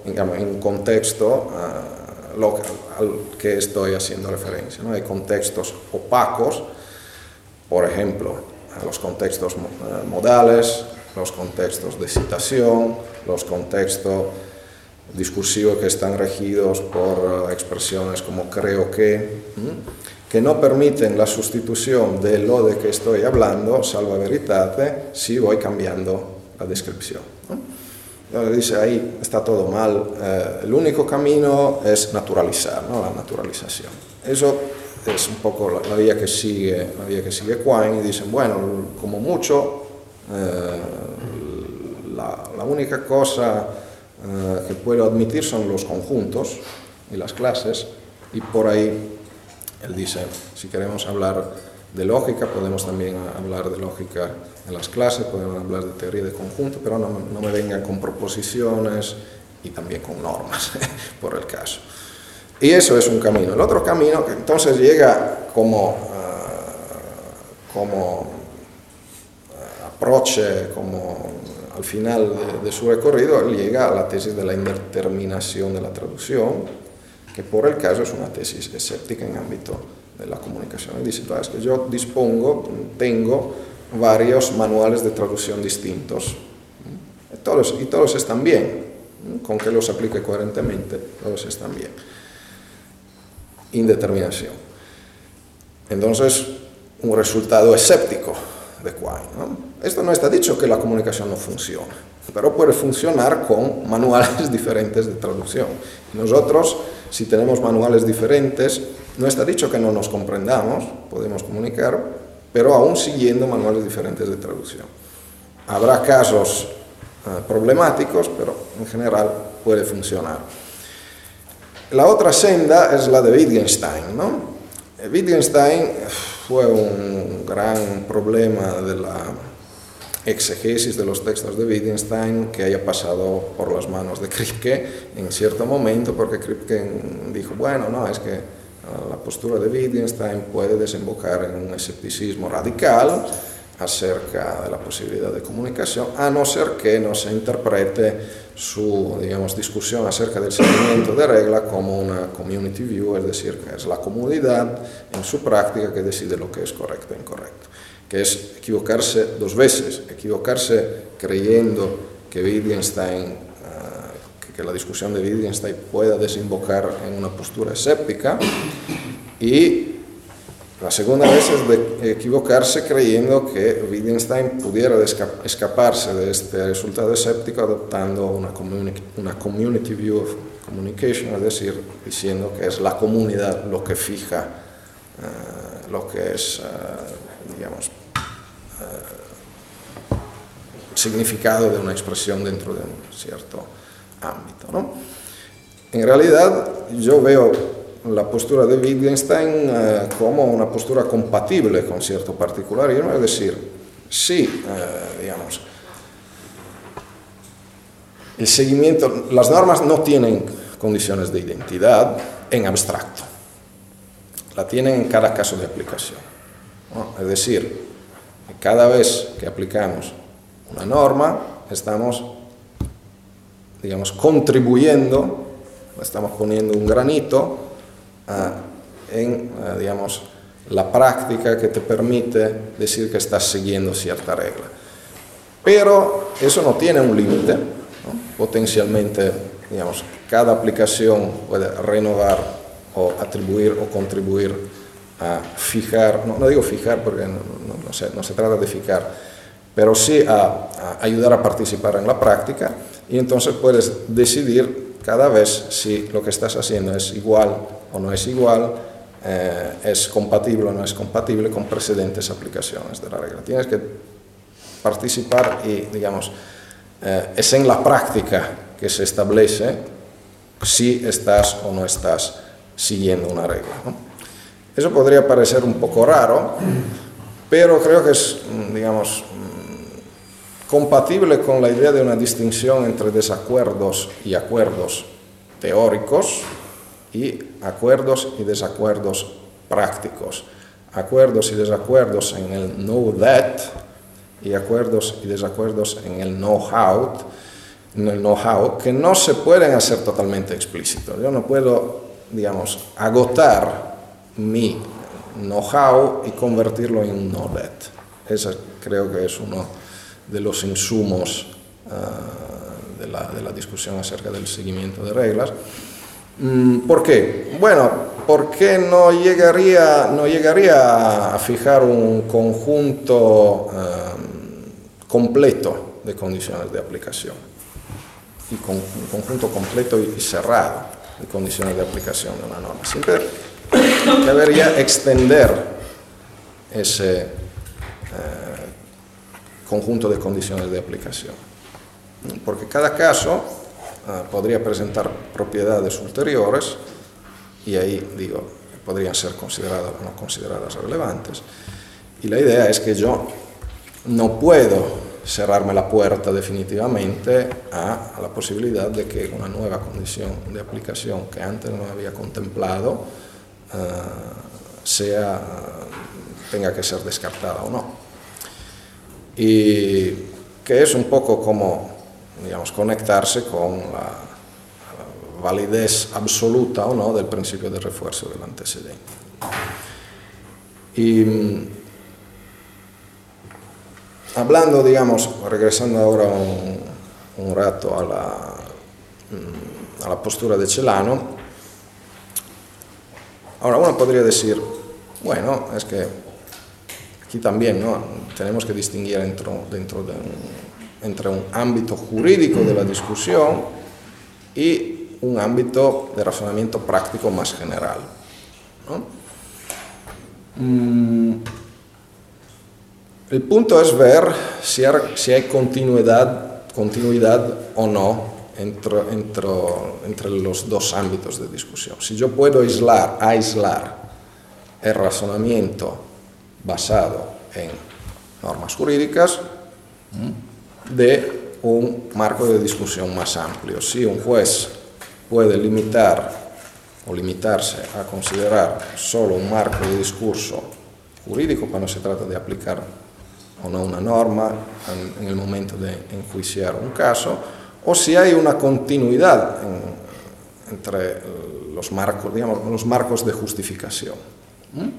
digamos, en un contexto uh, lo, al que estoy haciendo referencia, ¿no? Hay contextos opacos, por ejemplo, los contextos uh, modales, los contextos de citación, los contextos discursivos que están regidos por uh, expresiones como creo que, ¿m? que no permiten la sustitución de lo de que estoy hablando, salvo veritate, si voy cambiando la descripción, ¿no? Entonces dice ahí está todo mal, eh, el único camino es naturalizar, ¿no? La naturalización. Eso es un poco la, la vía que sigue, la vía que sigue Quine, y dicen, bueno, como mucho, eh, la, la única cosa eh, que puedo admitir son los conjuntos y las clases, y por ahí él dice, si queremos hablar de lógica, podemos también hablar de lógica en las clases, podemos hablar de teoría de conjunto, pero no, no me vengan con proposiciones y también con normas, por el caso. Y eso es un camino. El otro camino, que entonces llega como, uh, como uh, aproche, como al final de, de su recorrido, él llega a la tesis de la indeterminación de la traducción, que por el caso es una tesis escéptica en ámbito de la comunicación. Él dice, es que yo dispongo, tengo varios manuales de traducción distintos, y todos, y todos están bien, con que los aplique coherentemente, todos están bien. Indeterminación. Entonces, un resultado escéptico de Quine, ¿no? Esto no está dicho que la comunicación no funcione, pero puede funcionar con manuales diferentes de traducción. Nosotros, si tenemos manuales diferentes, no está dicho que no nos comprendamos, podemos comunicar, pero aún siguiendo manuales diferentes de traducción. Habrá casos uh, problemáticos, pero en general puede funcionar. La otra senda es la de Wittgenstein, ¿no? Wittgenstein fue un gran problema de la exegesis de los textos de Wittgenstein que haya pasado por las manos de Kripke en cierto momento, porque Kripke dijo, bueno, no, es que la postura de Wittgenstein puede desembocar en un escepticismo radical acerca de la posibilidad de comunicación, a no ser que no se interprete su, digamos, discusión acerca del seguimiento de regla como una community view, es decir, que es la comunidad en su práctica que decide lo que es correcto e incorrecto, que es equivocarse dos veces, equivocarse creyendo que Wittgenstein, uh, que, que la discusión de Wittgenstein pueda desembocar en una postura escéptica, y la segunda vez es de equivocarse creyendo que Wittgenstein pudiera escaparse de este resultado escéptico adoptando una community, una community view of communication, es decir, diciendo que es la comunidad lo que fija uh, lo que es, uh, digamos, uh, significado de una expresión dentro de un cierto ámbito, ¿no? En realidad, yo veo la postura de Wittgenstein eh, como una postura compatible con cierto particularismo, es decir, sí, eh, digamos, el seguimiento, las normas no tienen condiciones de identidad en abstracto, la tienen en cada caso de aplicación, ¿no? Es decir, cada vez que aplicamos una norma, estamos, digamos, contribuyendo, estamos poniendo un granito en, digamos, la práctica que te permite decir que estás siguiendo cierta regla. Pero eso no tiene un límite, ¿no? Potencialmente, digamos, cada aplicación puede renovar o atribuir o contribuir a fijar, no, no digo fijar porque no, no, no, se, no se trata de fijar, pero sí a, a ayudar a participar en la práctica, y entonces puedes decidir cada vez si lo que estás haciendo es igual o no es igual, eh, es compatible o no es compatible con precedentes aplicaciones de la regla. Tienes que participar y, digamos, eh, es en la práctica que se establece si estás o no estás siguiendo una regla, ¿no? Eso podría parecer un poco raro, pero creo que es, digamos, compatible con la idea de una distinción entre desacuerdos y acuerdos teóricos y acuerdos y desacuerdos prácticos. Acuerdos y desacuerdos en el know that y acuerdos y desacuerdos en el know how, en el know-how que no se pueden hacer totalmente explícitos. Yo no puedo, digamos, agotar mi know-how y convertirlo en un knowledge. Ese creo que es uno de los insumos uh, de, la, de la discusión acerca del seguimiento de reglas. ¿Por qué? Bueno, porque no llegaría, no llegaría a fijar un conjunto um, completo de condiciones de aplicación, y con, un conjunto completo y cerrado de condiciones de aplicación de una norma. Siempre debería extender ese eh, conjunto de condiciones de aplicación, porque cada caso Uh, podría presentar propiedades ulteriores y ahí, digo, podrían ser consideradas o no consideradas relevantes. Y la idea es que yo no puedo cerrarme la puerta definitivamente a, a la posibilidad de que una nueva condición de aplicación que antes no había contemplado uh, sea, uh, tenga que ser descartada o no. Y que es un poco como, digamos, conectarse con la, la validez absoluta o no del principio de refuerzo del antecedente. Y hablando, digamos, regresando ahora un, un rato a la, a la postura de Celano, ahora uno podría decir, bueno, es que aquí también, ¿no?, tenemos que distinguir dentro, dentro de un entre un ámbito jurídico de la discusión y un ámbito de razonamiento práctico más general, ¿no? Mm, el punto es ver si hay, si hay continuidad, continuidad o no entre, entre, entre los dos ámbitos de discusión. Si yo puedo aislar, aislar el razonamiento basado en normas jurídicas de un marco de discusión más amplio. Si un juez puede limitar o limitarse a considerar solo un marco de discurso jurídico cuando se trata de aplicar o no una norma en, en el momento de enjuiciar un caso, o si hay una continuidad en, entre los marcos, digamos, los marcos de justificación. ¿Mm?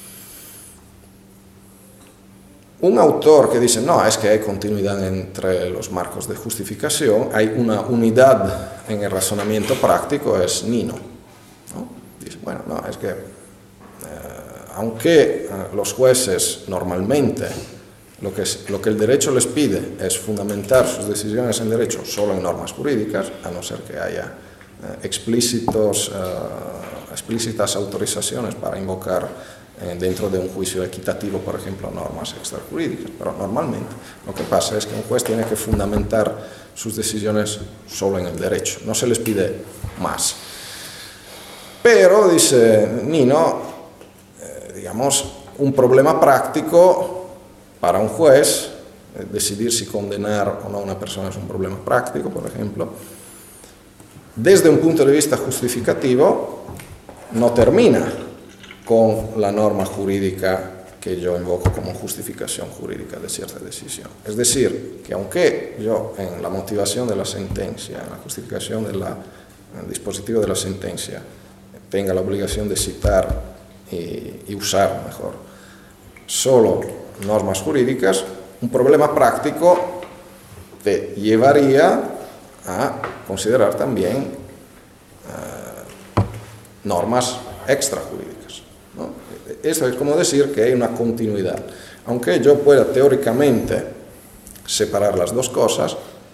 Un autor que dice, no, es que hay continuidad entre los marcos de justificación, hay una unidad en el razonamiento práctico, es Nino, ¿no? Dice, bueno, no, es que eh, aunque eh, los jueces normalmente lo que, es, lo que el derecho les pide es fundamentar sus decisiones en derecho solo en normas jurídicas, a no ser que haya eh, explícitos, eh, explícitas autorizaciones para invocar dentro de un juicio equitativo, por ejemplo, normas extrajurídicas, pero normalmente lo que pasa es que un juez tiene que fundamentar sus decisiones solo en el derecho, no se les pide más. Pero, dice Nino, eh, digamos, un problema práctico para un juez, eh, decidir si condenar o no a una persona es un problema práctico, por ejemplo, desde un punto de vista justificativo, no termina con la norma jurídica que yo invoco como justificación jurídica de cierta decisión. Es decir, que aunque yo en la motivación de la sentencia, en la justificación del dispositivo de la sentencia, tenga la obligación de citar y, y usar, mejor, solo normas jurídicas, un problema práctico te llevaría a considerar también uh, normas extrajurídicas. ¿no? Eso es como decir que hay una continuidad. Aunque yo pueda teóricamente separar las dos cosas,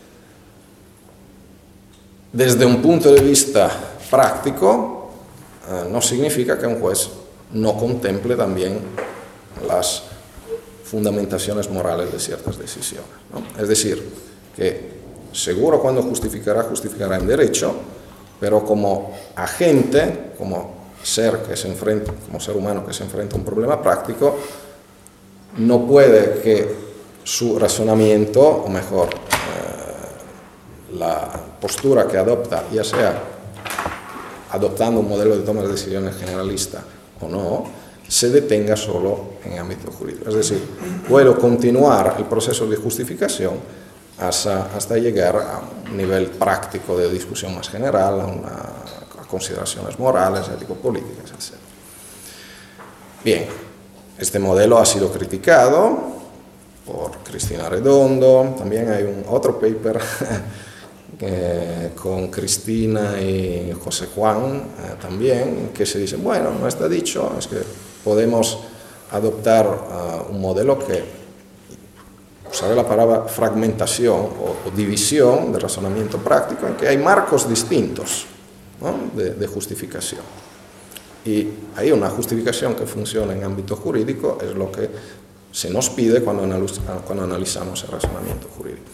desde un punto de vista práctico, eh, no significa que un juez no contemple también las fundamentaciones morales de ciertas decisiones, ¿no? Es decir, que seguro cuando justificará, justificará en derecho, pero como agente, como ser que se enfrenta, como ser humano que se enfrenta a un problema práctico, no puede que su razonamiento, o mejor, eh, la postura que adopta, ya sea adoptando un modelo de toma de decisiones generalista o no, se detenga solo en ámbito jurídico. Es decir, puedo continuar el proceso de justificación hasta, hasta llegar a un nivel práctico de discusión más general, a, una, a consideraciones morales, ético-políticas, etcétera. Bien, este modelo ha sido criticado por Cristina Redondo, también hay un otro paper eh, con Cristina y José Juan eh, también, que se dice, bueno, no está dicho, es que podemos adoptar uh, un modelo que, usaré la palabra fragmentación o, o división de razonamiento práctico, en que hay marcos distintos, ¿no?, de, de justificación. Y hay una justificación que funciona en ámbito jurídico, es lo que se nos pide cuando, analiz cuando analizamos el razonamiento jurídico.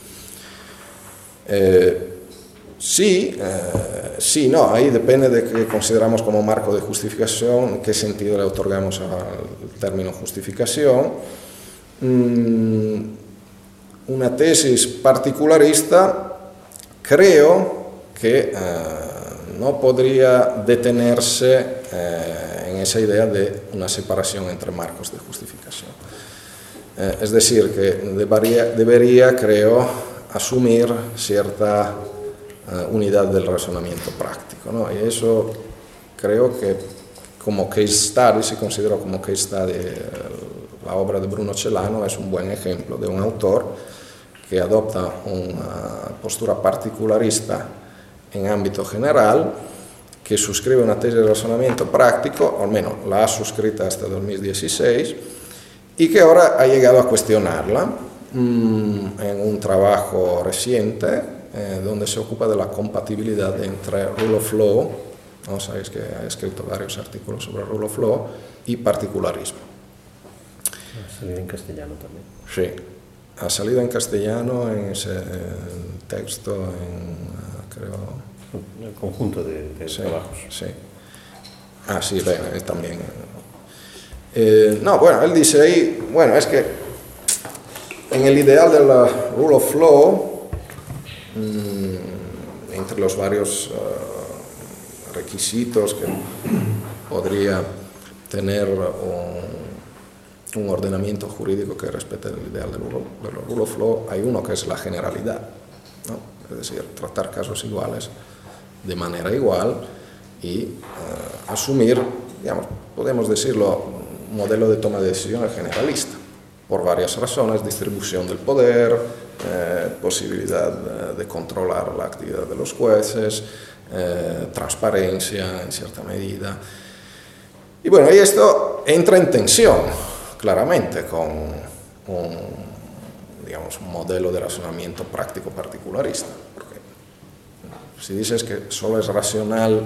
Eh, sí, eh, sí, no, ahí depende de qué consideramos como marco de justificación, en qué sentido le otorgamos al término justificación. Mm, una tesis particularista creo que eh, no podría detenerse eh, en esa idea de una separación entre marcos de justificación. Eh, es decir, que debería, debería, creo, asumir cierta eh, unidad del razonamiento práctico, ¿no? Y eso creo que como case study, si considero como case study eh, la obra de Bruno Celano, es un buen ejemplo de un autor que adopta una postura particularista en ámbito general, que suscribe una tesis de razonamiento práctico, o al menos la ha suscrita hasta dos mil dieciséis, y que ahora ha llegado a cuestionarla mmm, en un trabajo reciente, eh, donde se ocupa de la compatibilidad entre rule of law, ¿no? Sabéis que ha escrito varios artículos sobre rule of law, y particularismo. Ha salido en castellano también. Sí, ha salido en castellano en ese en texto, en, creo... El conjunto de, de sí, trabajos. Sí. Ah, sí, bueno, también. Eh, no, bueno, él dice ahí, bueno, es que en el ideal de la rule of law, mmm, entre los varios uh, requisitos que podría tener un, un ordenamiento jurídico que respete el ideal de la rule of law, hay uno que es la generalidad, ¿no? Es decir, tratar casos iguales de manera igual y uh, asumir, digamos, podemos decirlo, un modelo de toma de decisiones generalista, por varias razones: distribución del poder, eh, posibilidad eh, de controlar la actividad de los jueces, eh, transparencia en cierta medida. Y bueno, y esto entra en tensión, claramente, con un, digamos, un modelo de razonamiento práctico particularista. Porque si dices que solo es racional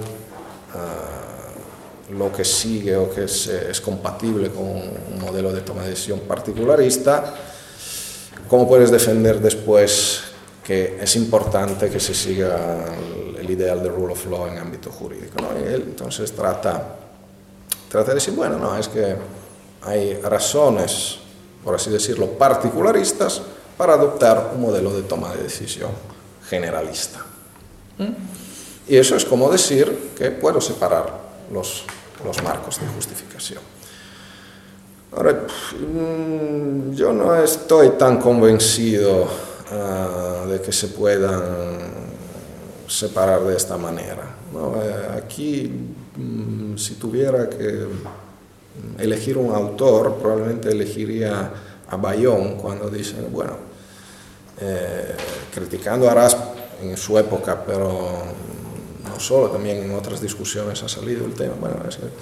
uh, lo que sigue o que es, es compatible con un modelo de toma de decisión particularista, ¿cómo puedes defender después que es importante que se siga el, el ideal de rule of law en ámbito jurídico, ¿no? Y él entonces trata, trata de decir, bueno, no, es que hay razones, por así decirlo, particularistas para adoptar un modelo de toma de decisión generalista. ¿Mm? Y eso es como decir que puedo separar los, los marcos de justificación. Ahora, yo no estoy tan convencido uh, de que se puedan separar de esta manera, ¿no? Aquí, si tuviera que elegir un autor, probablemente elegiría a Bayón cuando dice, bueno, eh, criticando a Rasp en su época, pero no solo, también en otras discusiones ha salido el tema. Bueno, es que, eh,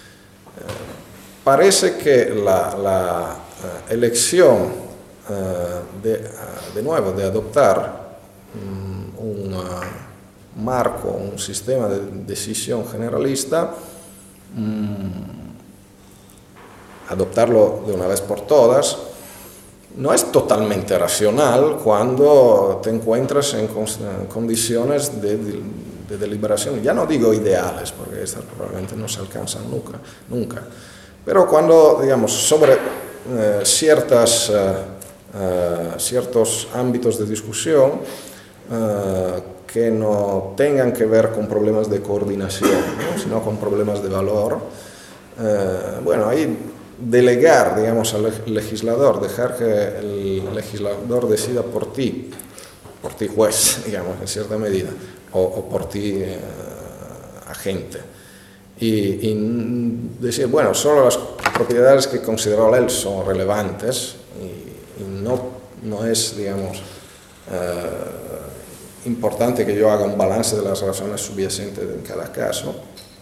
parece que la, la uh, elección uh, de, uh, de nuevo de adoptar um, un uh, marco, un sistema de decisión generalista, um, adoptarlo de una vez por todas, no es totalmente racional cuando te encuentras en condiciones de, de, de deliberación, ya no digo ideales, porque estas probablemente no se alcanzan nunca, nunca. Pero cuando, digamos, sobre eh, ciertas, eh, eh, ciertos ámbitos de discusión eh, que no tengan que ver con problemas de coordinación, ¿no?, sino con problemas de valor, eh, bueno, ahí delegar, digamos, al legislador, dejar que el legislador decida por ti por ti juez, digamos, en cierta medida, o, o por ti eh, agente. Y, y decir, bueno, solo las propiedades que consideró él son relevantes y, y no, no es, digamos, eh, importante que yo haga un balance de las razones subyacentes en cada caso.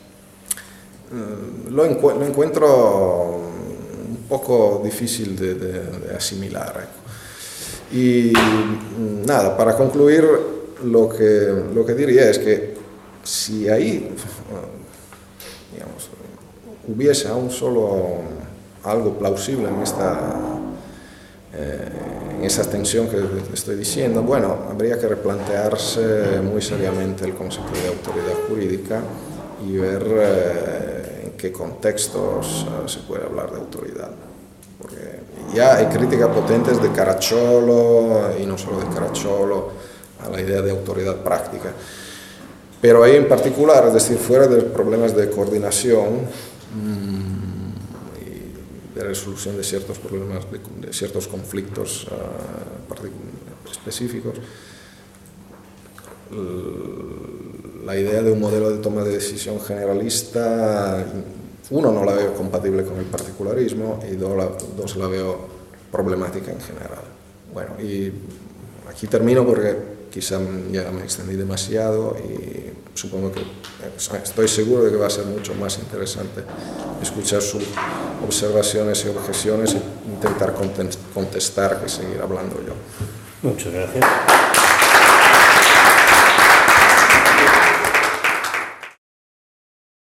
Eh, lo, encu lo encuentro un poco difícil de, de, de asimilar. Y nada, para concluir, lo que, lo que diría es que si ahí, digamos, hubiese aún solo algo plausible en esta, eh, en esa extensión que estoy diciendo, bueno, habría que replantearse muy seriamente el concepto de autoridad jurídica y ver eh, en qué contextos eh, se puede hablar de autoridad. Porque ya hay críticas potentes de Caracciolo, y no solo de Caracciolo, a la idea de autoridad práctica. Pero ahí en particular, es decir, fuera de problemas de coordinación mmm, y de resolución de ciertos problemas, de, de ciertos conflictos uh, específicos, la idea de un modelo de toma de decisión generalista, uno, no la veo compatible con el particularismo, y dos, la, dos la veo problemática en general. Bueno, y aquí termino porque quizá ya me extendí demasiado y supongo que estoy seguro de que va a ser mucho más interesante escuchar sus observaciones y objeciones e intentar contestar que seguir hablando yo. Muchas gracias.